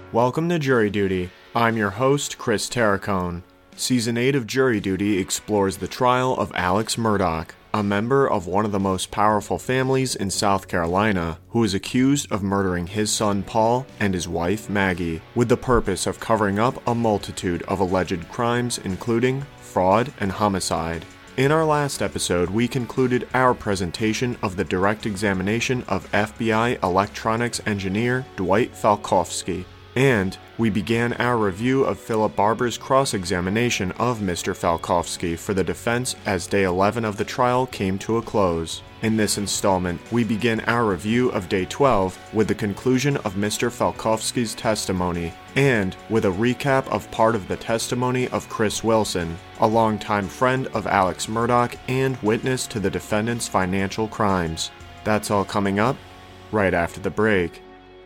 Welcome to Jury Duty. I'm your host, Chris Terracone. Season 8 of Jury Duty explores the trial of Alex Murdaugh, a member of one of the most powerful families in South Carolina, who is accused of murdering his son Paul and his wife Maggie, with the purpose of covering up a multitude of alleged crimes including fraud and homicide. In our last episode, we concluded our presentation of the direct examination of FBI electronics engineer Dwight Falkowski, and we began our review of Philip Barber's cross-examination of Mr. Falkowski for the defense as Day 11 of the trial came to a close. In this installment, we begin our review of Day 12 with the conclusion of Mr. Falkowski's testimony, and with a recap of part of the testimony of Chris Wilson, a longtime friend of Alex Murdaugh and witness to the defendant's financial crimes. That's all coming up right after the break.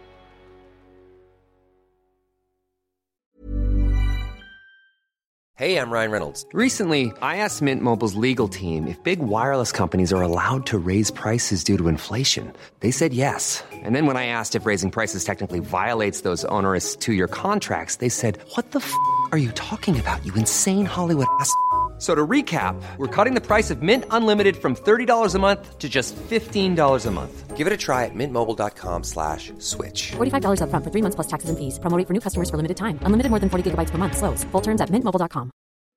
Hey, I'm Ryan Reynolds. Recently, I asked Mint Mobile's legal team if big wireless companies are allowed to raise prices due to inflation. They said yes. And then when I asked if raising prices technically violates those onerous two-year contracts, they said, "What the f*** are you talking about, you insane Hollywood ass?" So to recap, we're cutting the price of Mint Unlimited from $30 a month to just $15 a month. Give it a try at mintmobile.com/switch. $45 up front for 3 months plus taxes and fees. Promo rate for new customers for limited time. Unlimited more than 40 gigabytes per month. Slows full terms at mintmobile.com.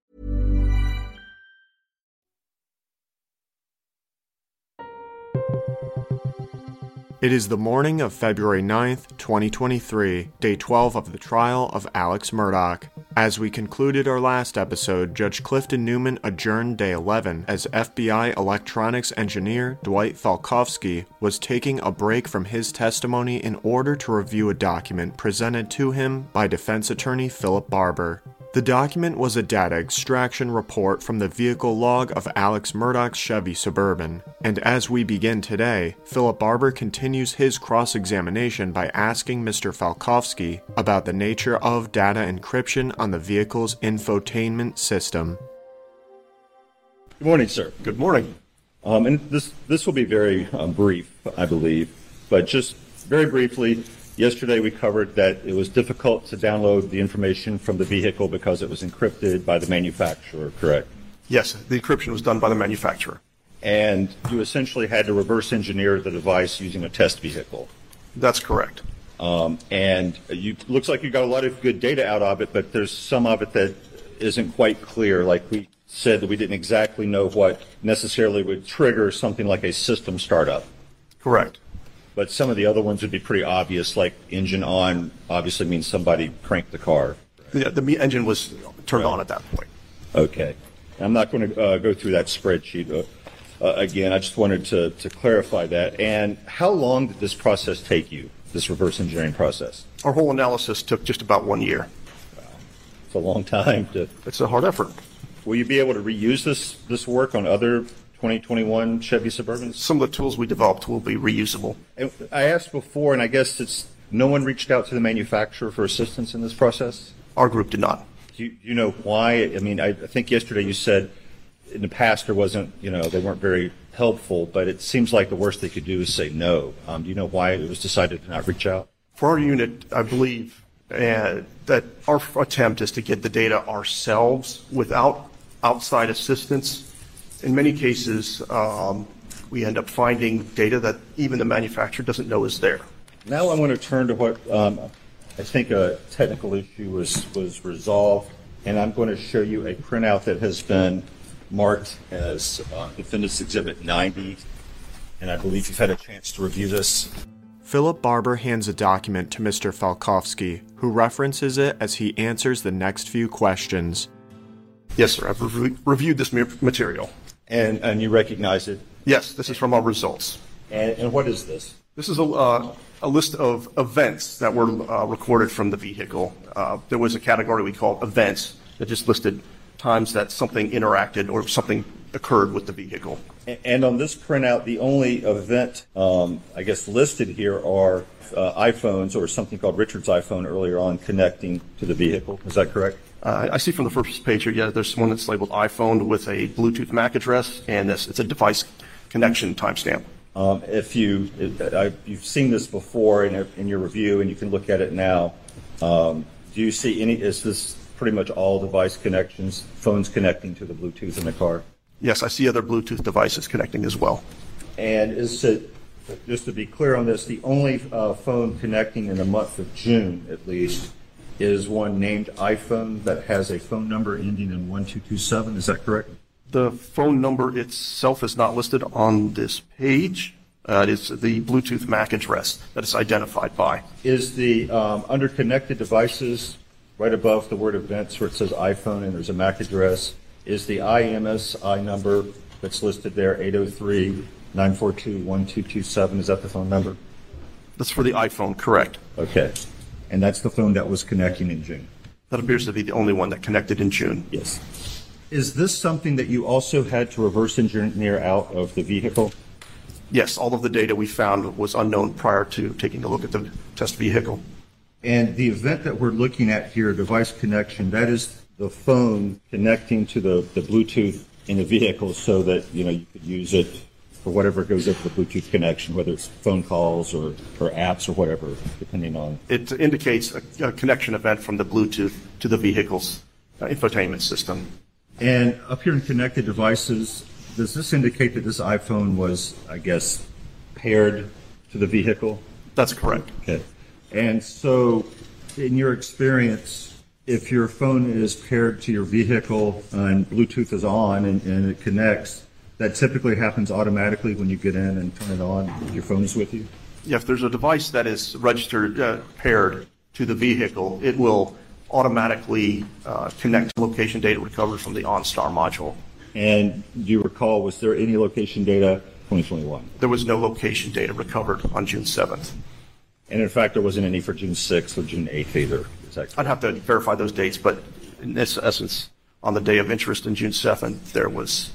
It is the morning of February 9th, 2023, Day 12 of the trial of Alex Murdaugh. As we concluded our last episode, Judge Clifton Newman adjourned Day 11 as FBI electronics engineer Dwight Falkowski was taking a break from his testimony in order to review a document presented to him by defense attorney Philip Barber. The document was a data extraction report from the vehicle log of Alex Murdaugh's Chevy Suburban. And as we begin today, Philip Barber continues his cross-examination by asking Mr. Falkowski about the nature of data encryption on the vehicle's infotainment system. Good morning, sir. Good morning. And this will be very brief, I believe, but just very briefly, yesterday we covered that it was difficult to download the information from the vehicle because it was encrypted by the manufacturer, correct? Yes, the encryption was done by the manufacturer. And you essentially had to reverse engineer the device using a test vehicle. That's correct. And looks like you got a lot of good data out of it, but there's some of it that isn't quite clear. Like we said that we didn't exactly know what necessarily would trigger something like a system startup. Correct. But some of the other ones would be pretty obvious, like engine on obviously means somebody cranked the car. Yeah, the engine was turned on at that point. Okay. I'm not going to go through that spreadsheet again. I just wanted to clarify that. And how long did this process take you, this reverse engineering process? Our whole analysis took just about 1 year. Wow. It's a long time. It's a hard effort. Will you be able to reuse this work on other 2021 Chevy Suburbans? Some of the tools we developed will be reusable. And I asked before, and I guess no one reached out to the manufacturer for assistance in this process? Our group did not. Do you know why? I mean, I think yesterday you said in the past there wasn't, they weren't very helpful, but it seems like the worst they could do is say no. Do you know why it was decided to not reach out? For our unit, I believe that our attempt is to get the data ourselves without outside assistance. In many cases, we end up finding data that even the manufacturer doesn't know is there. Now I want to turn to what I think a technical issue was resolved, and I'm going to show you a printout that has been marked as Defendant's Exhibit 90, and I believe you've had a chance to review this. Philip Barber hands a document to Mr. Falkowski, who references it as he answers the next few questions. Yes, sir. I've reviewed this material. And you recognize it? Yes, this is from our results. And what is this? This is a list of events that were recorded from the vehicle. There was a category we called events that just listed times that something interacted or something occurred with the vehicle. And on this printout, the only event, listed here are iPhones or something called Richard's iPhone earlier on connecting to the vehicle. Is that correct? I see from the first page here, there's one that's labeled iPhone with a Bluetooth MAC address, and it's a device connection timestamp. If you've seen this before in your review, and you can look at it now, Do you see is this pretty much all device connections, phones connecting to the Bluetooth in the car? Yes, I see other Bluetooth devices connecting as well. And is it, just to be clear on this, the only phone connecting in the month of June, at least, is one named iPhone that has a phone number ending in 1227. Is that correct? The phone number itself is not listed on this page. It is the Bluetooth MAC address that it's identified by. Is the under connected devices, right above the word events where it says iPhone and there's a MAC address, is the IMSI number that's listed there 803-942-1227? Is that the phone number? That's for the iPhone, correct. Okay. And that's the phone that was connecting in June? That appears to be the only one that connected in June. Yes. Is this something that you also had to reverse engineer out of the vehicle? Yes, all of the data we found was unknown prior to taking a look at the test vehicle. And the event that we're looking at here, device connection, that is the phone connecting to the Bluetooth in the vehicle so that, you could use it for whatever goes up the Bluetooth connection, whether it's phone calls or apps or whatever, depending on. It indicates a connection event from the Bluetooth to the vehicle's infotainment system. And up here in connected devices, does this indicate that this iPhone was, I guess, paired to the vehicle? That's correct. Okay. And so, in your experience, if your phone is paired to your vehicle and Bluetooth is on and it connects, that typically happens automatically when you get in and turn it on, your phone is with you? Yeah, if there's a device that is registered paired to the vehicle, it will automatically connect to location data recovered from the OnStar module. And do you recall, was there any location data 2021? There was no location data recovered on June 7th. And in fact, there wasn't any for June 6th or June 8th either. Is that correct? I'd have to verify those dates, but in this essence, on the day of interest in June 7th, there was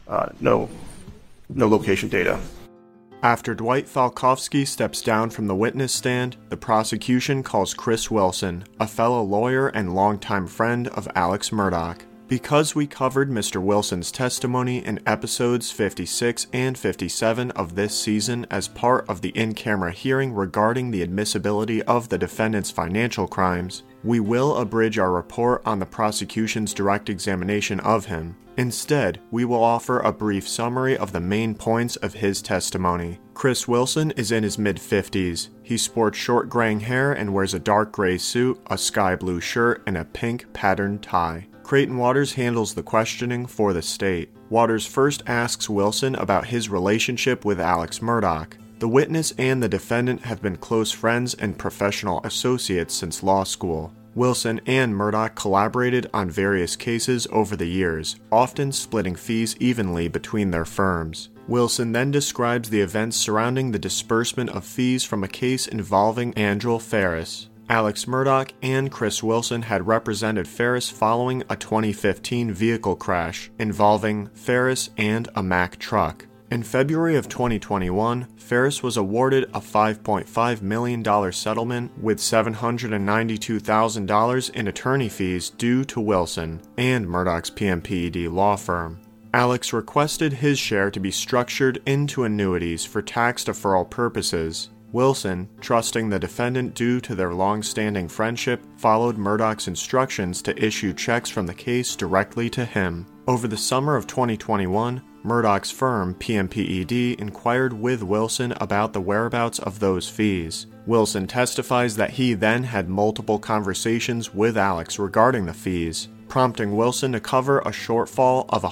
no location data. After Dwight Falkowski steps down from the witness stand, the prosecution calls Chris Wilson, a fellow lawyer and longtime friend of Alex Murdaugh. Because we covered Mr. Wilson's testimony in episodes 56 and 57 of this season as part of the in-camera hearing regarding the admissibility of the defendant's financial crimes, we will abridge our report on the prosecution's direct examination of him. Instead, we will offer a brief summary of the main points of his testimony. Chris Wilson is in his mid-50s. He sports short graying hair and wears a dark gray suit, a sky blue shirt, and a pink patterned tie. Creighton Waters handles the questioning for the state. Waters first asks Wilson about his relationship with Alex Murdaugh. The witness and the defendant have been close friends and professional associates since law school. Wilson and Murdaugh collaborated on various cases over the years, often splitting fees evenly between their firms. Wilson then describes the events surrounding the disbursement of fees from a case involving Andrew Ferris. Alex Murdaugh and Chris Wilson had represented Ferris following a 2015 vehicle crash involving Ferris and a Mack truck. In February of 2021, Ferris was awarded a $5.5 million settlement with $792,000 in attorney fees due to Wilson and Murdaugh's PMPED law firm. Alex requested his share to be structured into annuities for tax deferral purposes. Wilson, trusting the defendant due to their long-standing friendship, followed Murdaugh's instructions to issue checks from the case directly to him. Over the summer of 2021, Murdaugh's firm, PMPED, inquired with Wilson about the whereabouts of those fees. Wilson testifies that he then had multiple conversations with Alex regarding the fees, prompting Wilson to cover a shortfall of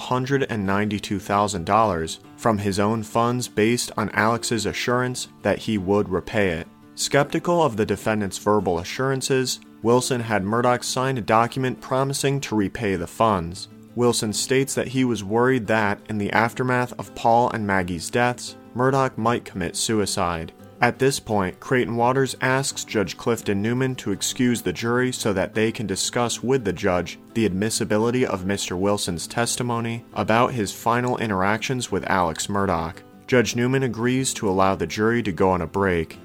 $192,000 from his own funds based on Alex's assurance that he would repay it. Skeptical of the defendant's verbal assurances, Wilson had Murdaugh sign a document promising to repay the funds. Wilson states that he was worried that, in the aftermath of Paul and Maggie's deaths, Murdaugh might commit suicide. At this point, Creighton Waters asks Judge Clifton Newman to excuse the jury so that they can discuss with the judge the admissibility of Mr. Wilson's testimony about his final interactions with Alex Murdaugh. Judge Newman agrees to allow the jury to go on a break.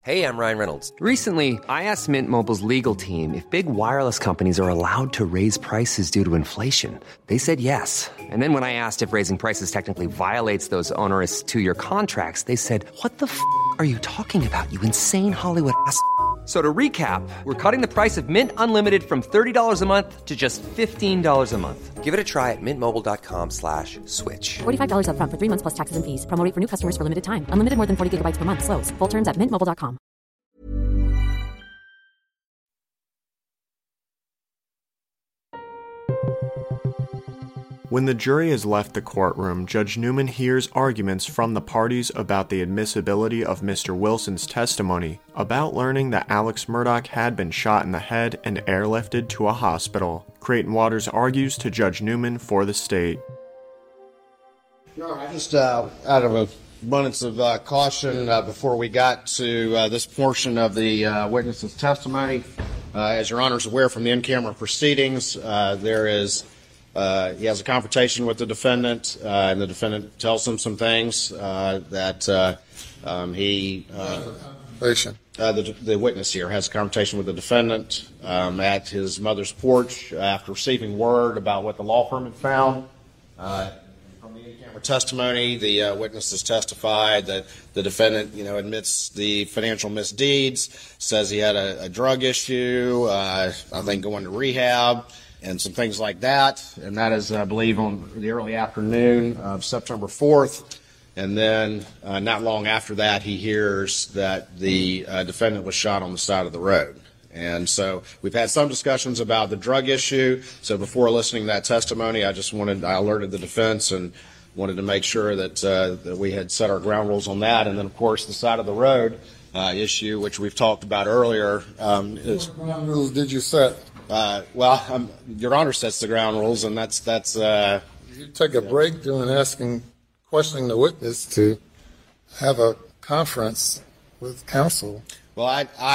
Hey, I'm Ryan Reynolds. Recently, I asked Mint Mobile's legal team if big wireless companies are allowed to raise prices due to inflation. They said yes. And then when I asked if raising prices technically violates those onerous two-year contracts, they said, "What the f*** are you talking about, you insane Hollywood ass?" So to recap, we're cutting the price of Mint Unlimited from $30 a month to just $15 a month. Give it a try at mintmobile.com/switch. $45 up front for 3 months plus taxes and fees. Promo rate for new customers for limited time. Unlimited more than 40 gigabytes per month. Slows full terms at mintmobile.com. When the jury has left the courtroom, Judge Newman hears arguments from the parties about the admissibility of Mr. Wilson's testimony about learning that Alex Murdaugh had been shot in the head and airlifted to a hospital. Creighton Waters argues to Judge Newman for the state. I just, out of an abundance of caution, before we got to this portion of the witness's testimony, as Your Honor is aware from the in-camera proceedings, he has a confrontation with the defendant, and the defendant tells him some things that the witness here has a confrontation with the defendant at his mother's porch after receiving word about what the law firm had found. From the in-camera testimony, the witness has testified that the defendant, admits the financial misdeeds, says he had a drug issue, I think going to rehab, and some things like that. And that is, I believe, on the early afternoon of September 4th. And then not long after that, he hears that the defendant was shot on the side of the road. And so we've had some discussions about the drug issue. So before listening to that testimony, I alerted the defense and wanted to make sure that we had set our ground rules on that. And then, of course, the side of the road issue, which we've talked about earlier. What ground rules did you set? Your Honor sets the ground rules, and that's. You take a break during questioning the witness to have a conference with counsel. Well, I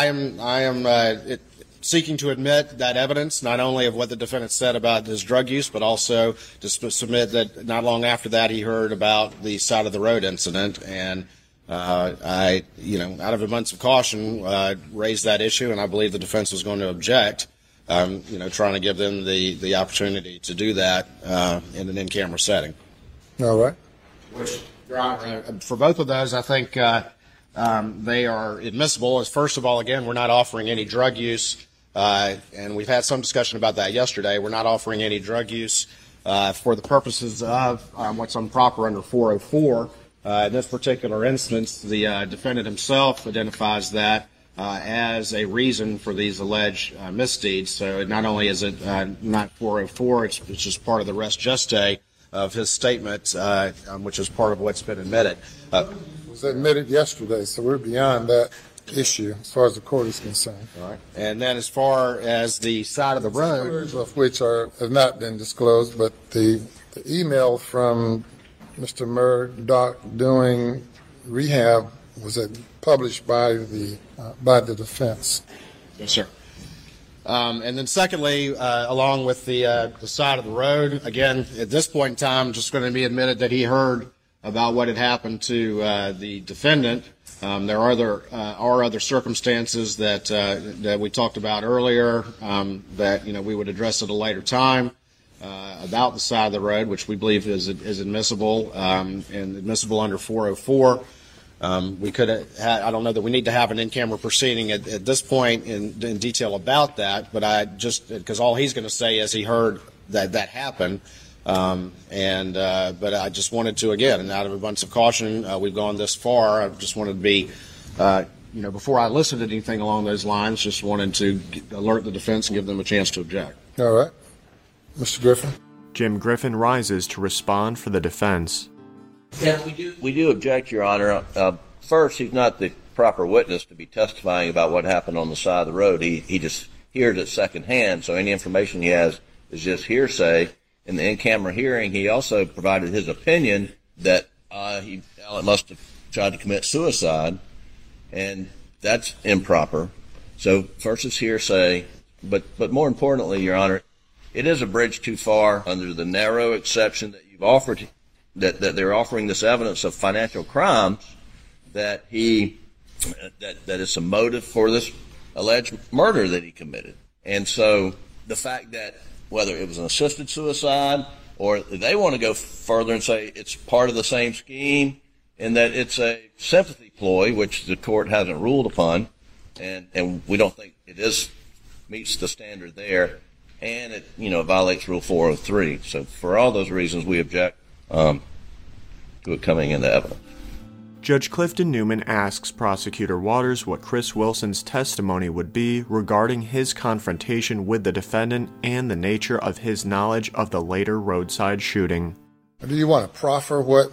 am seeking to admit that evidence, not only of what the defendant said about his drug use, but also to submit that not long after that he heard about the side of the road incident, and I, out of abundance of caution, raised that issue, and I believe the defense was going to object. Trying to give them the opportunity to do that in an in-camera setting. All right. Which, Your Honor, for both of those, I think they are admissible. As first of all, again, we're not offering any drug use, and we've had some discussion about that yesterday. We're not offering any drug use for the purposes of what's improper under 404. In this particular instance, the defendant himself identifies that as a reason for these alleged misdeeds. So not only is it not 404, it's just part of the res geste of his statement, which is part of what's been admitted. It was admitted yesterday, so we're beyond that issue as far as the court is concerned. All right. And then as far as the side of the road, of which have not been disclosed, but the email from Mr. Murdaugh doing rehab was published by the defense. Yes, sir. And then secondly, along with the side of the road, again, at this point in time, just going to be admitted that he heard about what had happened to the defendant. There are other circumstances that we talked about earlier that we would address at a later time about the side of the road, which we believe is admissible and admissible under 404. We could I don't know that we need to have an in-camera proceeding at this point in detail about that, but because all he's going to say is he heard that happened. But I just wanted to, again, and out of a bunch of caution, we've gone this far. I just wanted to be, before I listed anything along those lines, just wanted to alert the defense and give them a chance to object. All right. Mr. Griffin. Jim Griffin rises to respond for the defense. Yeah, we do object, Your Honor. First, he's not the proper witness to be testifying about what happened on the side of the road. He just hears it secondhand, so any information he has is just hearsay. In the in-camera hearing, he also provided his opinion that Allen must have tried to commit suicide, and that's improper. So first it's hearsay, but more importantly, Your Honor, it is a bridge too far under the narrow exception that you've offered, that they're offering this evidence of financial crimes, that he that it's a motive for this alleged murder that he committed. And so the fact that whether it was an assisted suicide or they want to go further and say it's part of the same scheme and that it's a sympathy ploy, which the court hasn't ruled upon, and we don't think it meets the standard there, and it violates Rule 403. So for all those reasons, we object to it coming into evidence. Judge Clifton Newman asks Prosecutor Waters what Chris Wilson's testimony would be regarding his confrontation with the defendant and the nature of his knowledge of the later roadside shooting. Do you want to proffer what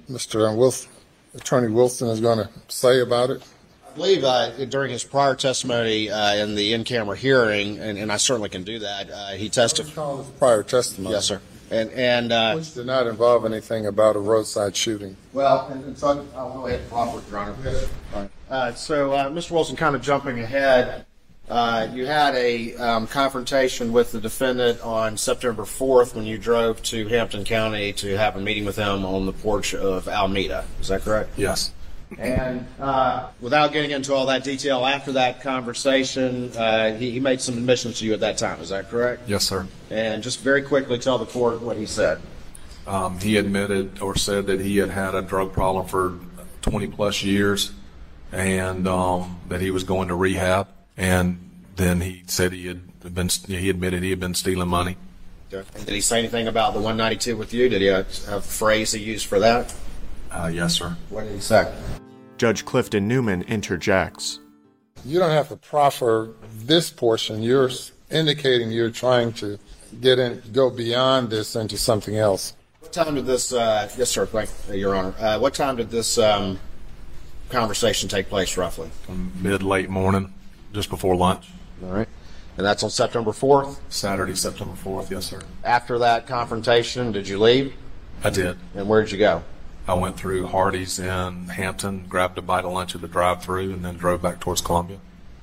Attorney Wilson is going to say about it? I believe during his prior testimony in the in-camera hearing, and I certainly can do that, he testified. Prior testimony. Yes, sir. And which did not involve anything about a roadside shooting. Well, and so I'll go ahead and proffer, Your Honor. Yes. Mr. Wilson, kind of jumping ahead, you had a confrontation with the defendant on September 4th when you drove to Hampton County to have a meeting with him on the porch of Alameda. Is that correct? Yes. And without getting into all that detail, after that conversation, he made some admissions to you at that time. Is that correct? Yes, sir. And just very quickly tell the court what he said. He admitted or said that he had a drug problem for 20-plus years and that he was going to rehab. And then he said he admitted he had been stealing money. Okay. And did he say anything about the 192 with you? Did he have a phrase he used for that? Yes, sir. What did he say? Judge Clifton Newman interjects. You don't have to proffer this portion. You're indicating you're trying to go beyond this into something else. What time did this, yes, sir, thank you, Your Honor. What time did this conversation take place, roughly? Mid-late morning, just before lunch. All right. And that's on September 4th? Saturday, September 4th, yes, sir. After that confrontation, did you leave? I did. And where did you go? I went through Hardee's in Hampton, grabbed a bite of lunch at the drive-thru, and then drove back towards Columbia.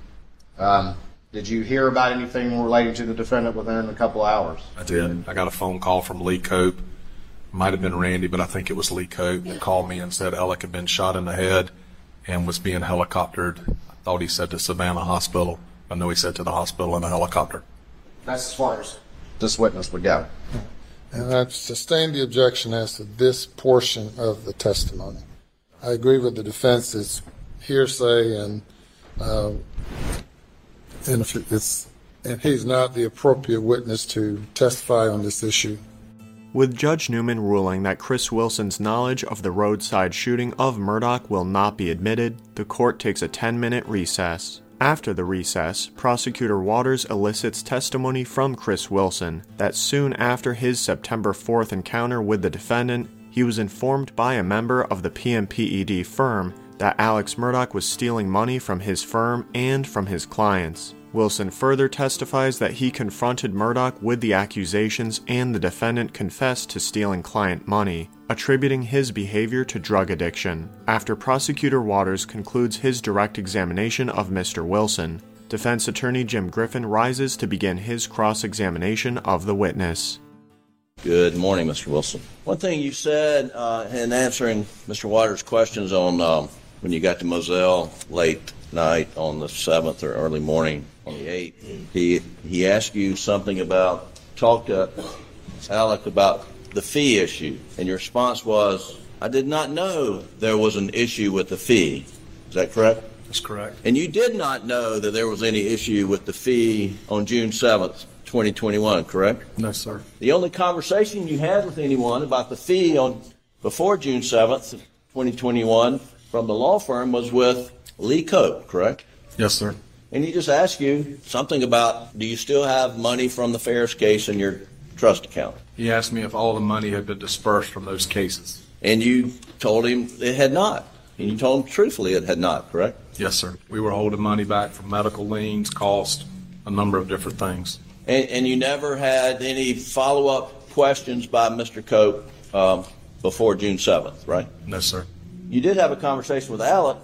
Did you hear about anything relating to the defendant within a couple hours? I did. I got a phone call from Lee Cope. Might have been Randy, but I think it was Lee Cope that called me and said Alec had been shot in the head and was being helicoptered. I thought he said to Savannah Hospital. I know he said to the hospital in a helicopter. That's as far as this witness would go. And I've sustained the objection as to this portion of the testimony. I agree with the defense's hearsay, and he's not the appropriate witness to testify on this issue. With Judge Newman ruling that Chris Wilson's knowledge of the roadside shooting of Murdaugh will not be admitted, the court takes a 10-minute recess. After the recess, Prosecutor Waters elicits testimony from Chris Wilson that soon after his September 4th encounter with the defendant, he was informed by a member of the PMPED firm that Alex Murdaugh was stealing money from his firm and from his clients. Wilson further testifies that he confronted Murdaugh with the accusations and the defendant confessed to stealing client money, attributing his behavior to drug addiction. After Prosecutor Waters concludes his direct examination of Mr. Wilson, defense attorney Jim Griffin rises to begin his cross-examination of the witness. Good morning, Mr. Wilson. One thing you said in answering Mr. Waters' questions on when you got to Moselle late night on the 7th or early morning on the 8th, he asked you something about, talk to Alec about the fee issue, and your response was, I did not know there was an issue with the fee. Is that correct? That's correct. And you did not know that there was any issue with the fee on June 7th, 2021, correct? No, sir. The only conversation you had with anyone about the fee before June 7th, 2021, from the law firm was with Lee Cope, correct? Yes, sir. And he just asked you something about, do you still have money from the Ferris case in your trust account? He asked me if all the money had been dispersed from those cases. And you told him it had not. And you told him truthfully it had not, correct? Yes, sir. We were holding money back from medical liens, cost, a number of different things. And you never had any follow-up questions by Mr. Cope before June 7th, right? No, sir. You did have a conversation with Alec,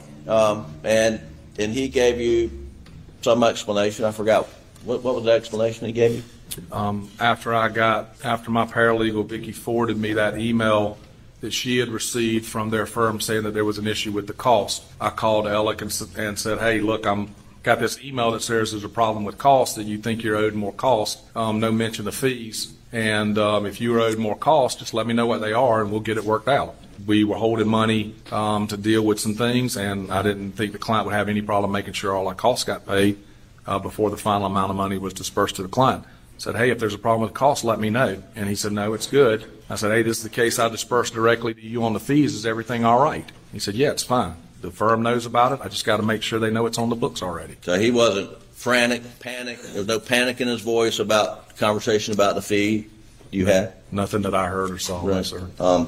and he gave you some explanation. I forgot. What was the explanation he gave you? After my paralegal, Vicki, forwarded me that email that she had received from their firm saying that there was an issue with the cost. I called Alec and said, hey, look, got this email that says there's a problem with cost, that you think you're owed more cost. No mention of fees. And if you're owed more cost, just let me know what they are and we'll get it worked out. We were holding money to deal with some things, and I didn't think the client would have any problem making sure all our costs got paid before the final amount of money was dispersed to the client. I said, hey, if there's a problem with cost, let me know. And he said, no, it's good. I said, hey, this is the case I dispersed directly to you on the fees. Is everything all right? He said, yeah, it's fine. The firm knows about it. I just got to make sure they know it's on the books already. So he wasn't frantic, panic. There was no panic in his voice about the conversation about the fee you had? Nothing that I heard or saw, right. No, sir.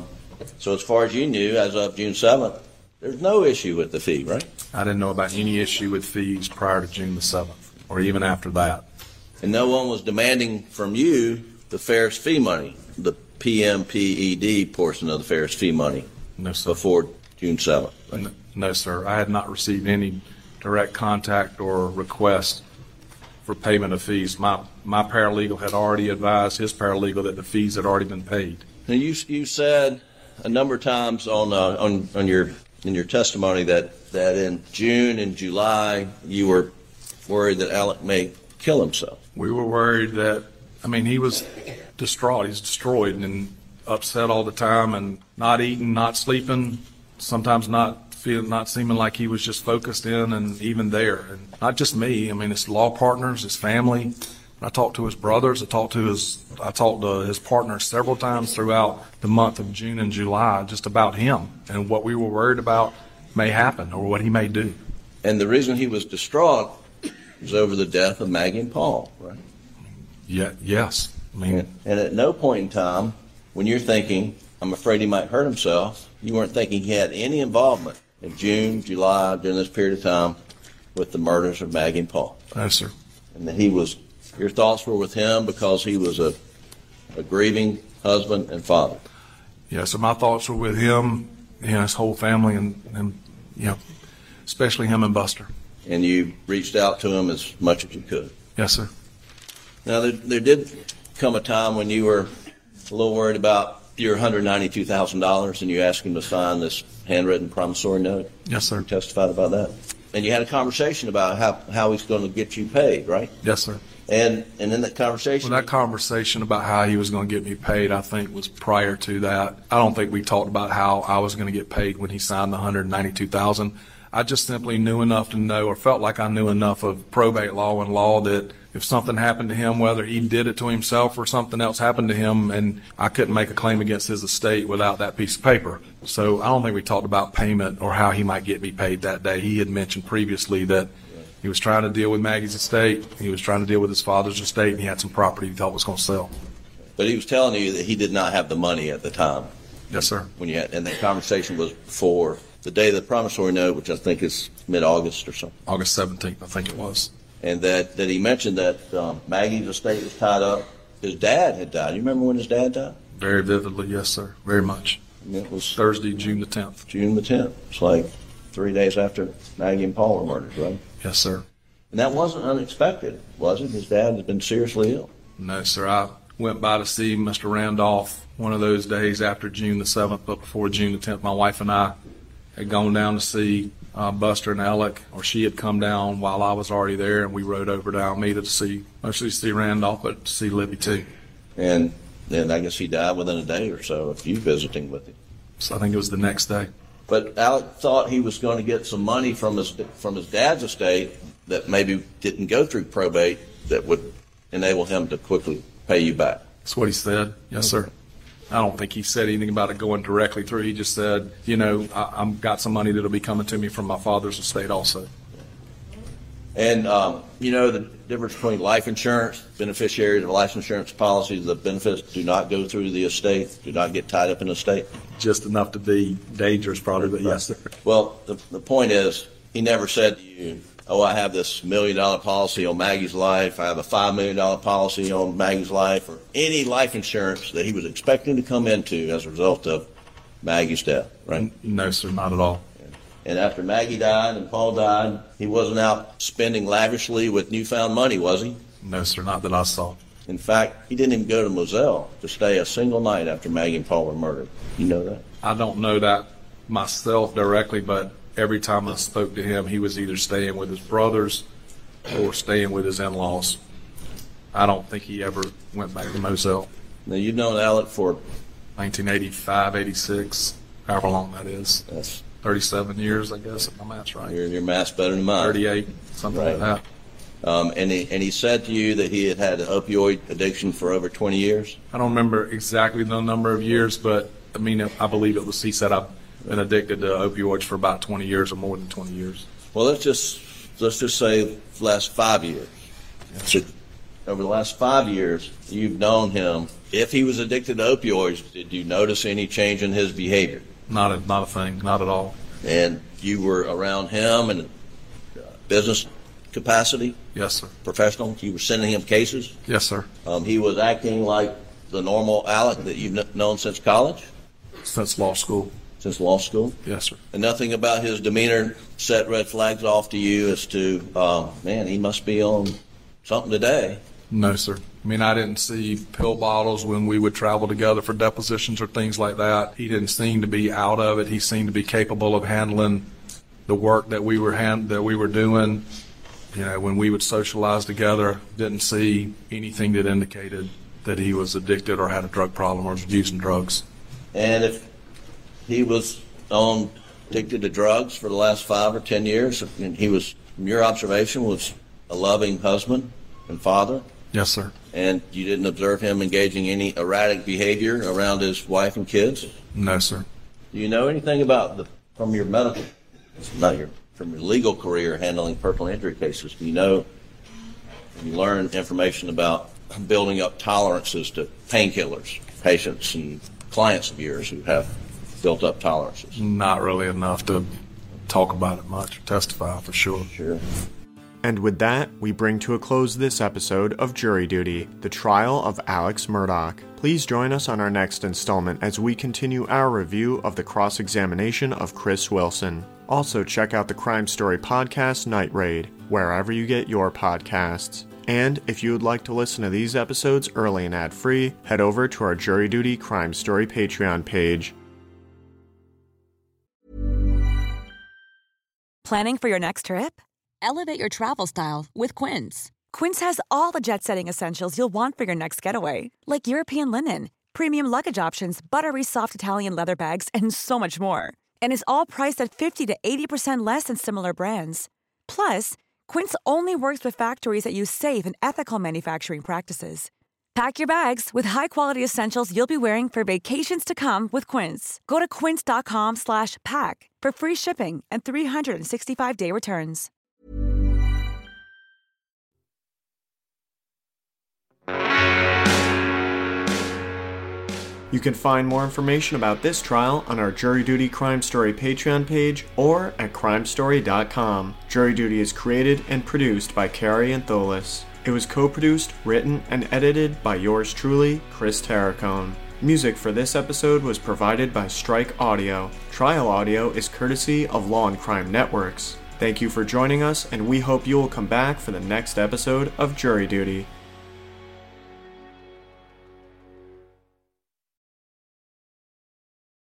So as far as you knew, as of June 7th, there's no issue with the fee, right? I didn't know about any issue with fees prior to June the 7th or even after that. And no one was demanding from you the Ferris fee money, the PMPED portion of the Ferris fee money, no, sir. Before June 7th? Right? No, sir. I had not received any direct contact or request for payment of fees. My paralegal had already advised his paralegal that the fees had already been paid. Now you said a number of times in your testimony that in June and July you were worried that Alec may kill himself. We were worried that, he was distraught. He's destroyed and upset all the time and not eating, not sleeping, sometimes not seeming like he was just focused in and even there. And not just me. His law partners, his family. I talked to his brothers. I talked to his partners several times throughout the month of June and July just about him and what we were worried about may happen or what he may do. And the reason he was distraught was over the death of Maggie and Paul, right? Yeah, yes. And at no point in time, when you're thinking, I'm afraid he might hurt himself, you weren't thinking he had any involvement in June, July, during this period of time with the murders of Maggie and Paul. No, sir. And that your thoughts were with him because he was a grieving husband and father. Yeah, so my thoughts were with him, his whole family, and especially him and Buster. And you reached out to him as much as you could. Yes, sir. Now, there did come a time when you were a little worried about your $192,000 and you asked him to sign this handwritten promissory note. Yes, sir. You testified about that. And you had a conversation about how he's going to get you paid, right? Yes, sir. And in that conversation... Well, that conversation about how he was going to get me paid, I think, was prior to that. I don't think we talked about how I was going to get paid when he signed the $192,000. I just simply knew enough to know, or felt like I knew enough of probate law and law, that if something happened to him, whether he did it to himself or something else happened to him, and I couldn't make a claim against his estate without that piece of paper. So I don't think we talked about payment or how he might get me paid that day. He had mentioned previously that he was trying to deal with Maggie's estate, he was trying to deal with his father's estate, and he had some property he thought was going to sell. But he was telling you that he did not have the money at the time. Yes, sir. And that conversation was before the day of the promissory note, which I think is mid-August or something. August 17th, I think it was. And that he mentioned that Maggie's estate was tied up. His dad had died. You remember when his dad died? Very vividly, yes, sir. Very much. And it was Thursday, June the 10th. June the 10th. It's like 3 days after Maggie and Paul were murdered, right? Yes, sir. And that wasn't unexpected, was it? His dad had been seriously ill. No, sir. I went by to see Mr. Randolph one of those days after June the 7th, but before June the 10th. My wife and I had gone down to see Buster and Alec, or she had come down while I was already there, and we rode over to Alameda to see, mostly to see Randolph, but to see Libby too. And then I guess he died within a day or so of you visiting with him. So I think it was the next day. But Alec thought he was going to get some money from his dad's estate that maybe didn't go through probate that would enable him to quickly pay you back. That's what he said. Yes, sir. I don't think he said anything about it going directly through. He just said, I've got some money that'll be coming to me from my father's estate also. And, the difference between life insurance, beneficiaries of life insurance policies, the benefits do not go through the estate, do not get tied up in the estate. Just enough to be dangerous, probably, but yes, sir. Well, the point is, he never said to you, I have this $1 million policy on Maggie's life, I have a $5 million policy on Maggie's life, or any life insurance that he was expecting to come into as a result of Maggie's death, right? No, sir, not at all. And after Maggie died and Paul died, he wasn't out spending lavishly with newfound money, was he? No, sir, not that I saw. In fact, he didn't even go to Moselle to stay a single night after Maggie and Paul were murdered. You know that? I don't know that myself directly, but every time I spoke to him, he was either staying with his brothers or staying with his in-laws. I don't think he ever went back to Moselle. Now, you've known Alec for 1985, 86, however long that is. That's 37 years, I guess, if my math's right. your math's better than mine. 38, something like that. And he said to you that he had had an opioid addiction for over 20 years? I don't remember exactly the number of years, but I mean, I believe it was, he said, I've been addicted to opioids for about 20 years or more than 20 years. Well, let's just say the last 5 years. So over the last 5 years, you've known him. If he was addicted to opioids, did you notice any change in his behavior? Not a thing, not at all. And you were around him in business capacity? Yes, sir. Professional? You were sending him cases? Yes, sir. He was acting like the normal Alec that you've known since college? Since law school. Since law school? Yes, sir. And nothing about his demeanor set red flags off to you as to, man, he must be on something today? No, sir. I mean, I didn't see pill bottles when we would travel together for depositions or things like that. He didn't seem to be out of it. He seemed to be capable of handling the work that we were doing. You know, when we would socialize together, didn't see anything that indicated that he was addicted or had a drug problem or was using drugs. And if he was addicted to drugs for the last 5 or 10 years, and he was, from your observation, was a loving husband and father? Yes, sir. And you didn't observe him engaging any erratic behavior around his wife and kids? No, sir. Do you know anything about from your legal career handling personal injury cases? Do you know, you learn information about building up tolerances to painkillers, patients and clients of yours who have built up tolerances? Not really enough to talk about it much, or testify for sure. Sure. And with that, we bring to a close this episode of Jury Duty, the trial of Alex Murdaugh. Please join us on our next installment as we continue our review of the cross-examination of Chris Wilson. Also, check out the Crime Story podcast Night Raid, wherever you get your podcasts. And if you would like to listen to these episodes early and ad-free, head over to our Jury Duty Crime Story Patreon page. Planning for your next trip? Elevate your travel style with Quince. Quince has all the jet-setting essentials you'll want for your next getaway, like European linen, premium luggage options, buttery soft Italian leather bags, and so much more. And is all priced at 50 to 80% less than similar brands. Plus, Quince only works with factories that use safe and ethical manufacturing practices. Pack your bags with high-quality essentials you'll be wearing for vacations to come with Quince. Go to quince.com/pack for free shipping and 365-day returns. You can find more information about this trial on our Jury Duty Crime Story Patreon page or at crimestory.com. Jury Duty is created and produced by Carrie Antholis. It was co-produced, written, and edited by yours truly, Chris Terracone. Music for this episode was provided by Strike Audio. Trial audio is courtesy of Law and Crime Networks. Thank you for joining us, and we hope you will come back for the next episode of Jury Duty.